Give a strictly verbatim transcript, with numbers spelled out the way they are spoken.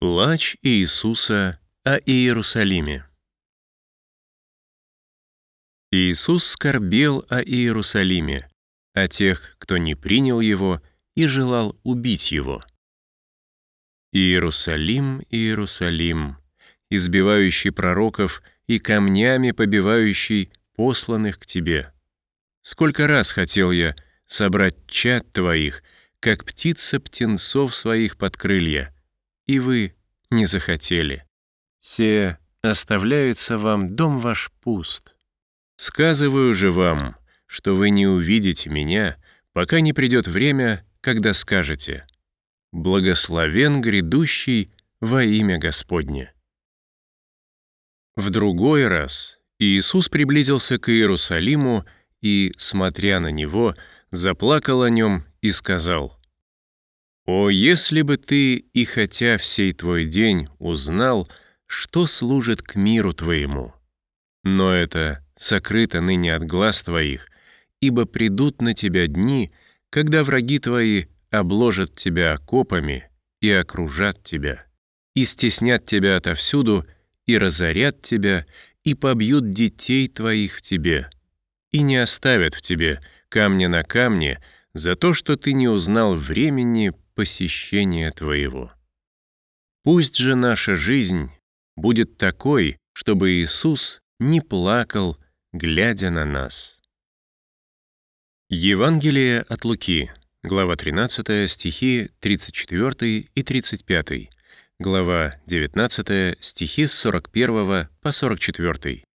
Плач Иисуса о Иерусалиме. Иисус скорбел о Иерусалиме, о тех, кто не принял Его и желал убить Его. Иерусалим, Иерусалим, избивающий пророков и камнями побивающий посланных к Тебе. Сколько раз хотел я собрать чад Твоих, как птица птенцов своих под крылья, и вы не захотели. Се оставляется вам дом ваш пуст. Сказываю же вам, что вы не увидите меня, пока не придет время, когда скажете: «Благословен грядущий во имя Господне». В другой раз Иисус приблизился к Иерусалиму и, смотря на него, заплакал о нем и сказал: «О, если бы ты, и хотя всей твой день, узнал, что служит к миру твоему! Но это сокрыто ныне от глаз твоих, ибо придут на тебя дни, когда враги твои обложат тебя окопами и окружат тебя, и стеснят тебя отовсюду, и разорят тебя, и побьют детей твоих в тебе, и не оставят в тебе камня на камне за то, что ты не узнал времени посещения твоего. Пусть же наша жизнь будет такой, чтобы Иисус не плакал, глядя на нас». Евангелие от Луки, глава тринадцатая, стихи тридцать четвёртый и тридцать пятый, глава девятнадцатая, стихи с сорок первого по сорок четвёртый.